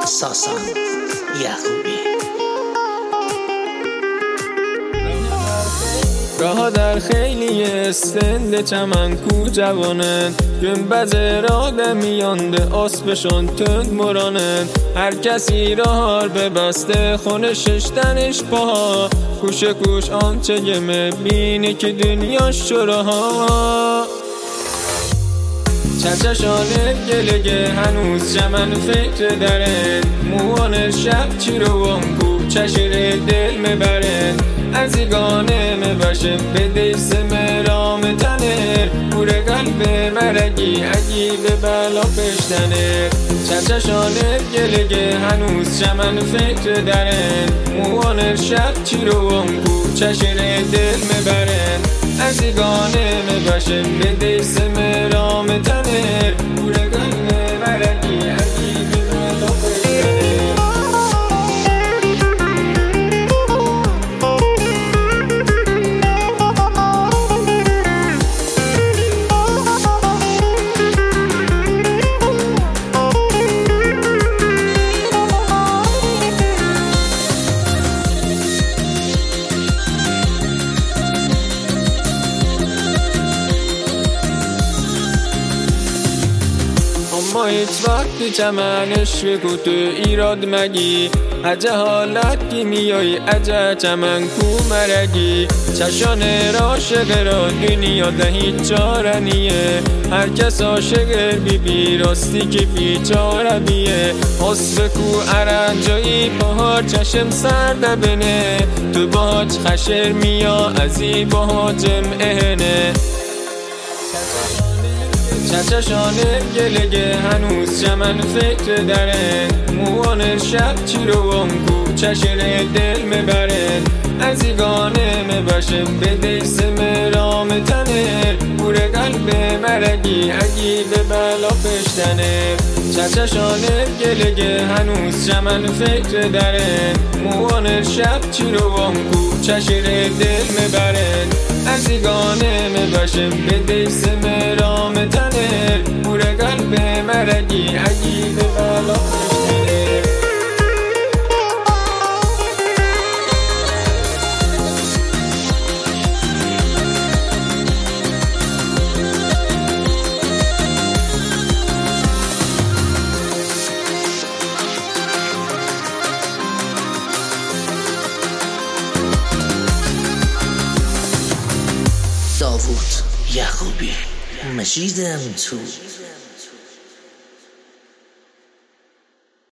ساسان یعقوبی. راه در خیلی استند چمن کو جوانند، گنبز را میانده اسبشان تند مرانند. هر کسی راه ببسته خونه ششتنش پاها، کوش کوش آنچه گمه بینی که دنیاش شراها. چششان گلگه هنوز چمن فکر درن، موان شب چی رو کو چشر دل مبرن. از ایگانه مباشم به دیس مرام تنر، پور قلب مرگی اگی به بلا پشتنر. چششان گلگه هنوز چمن فکر درن، موان شب چی رو کو چشر دل مبرن. از ایگانه مباشم به دیس مرام تنر، پور قلب مرگی اگی به بلا پشتنر. ما هیچ وقتی چمنش بگو تو ایراد مگی، عجه حالت کی میای عجه چمن کو مرگی. چشان عاشق را دنیا ده هیچ چاره نیه، هر کس عاشق بی راستی که بیچاره بیه. حسب کو ارنجایی پاهار چشم سرده بنه، تو باج خشر میا ازی باج مهنه. چششان گلگه هنوز چمن فکر درن، موان شب چی رو کو چشر دل مبرن. از ایگانه مباشم به دیس مرام تنر، پور قلب مرگی اگی به بلا پشتنر. چششان گلگه هنوز چمن فکر درن، موان شب چی رو کو چشر دل مبرن. از ایگانه مباشم به دیس مرام تنر، پور قلب مرگی اگی به بلا پشتنر. داوود یعقوبی، مجید تو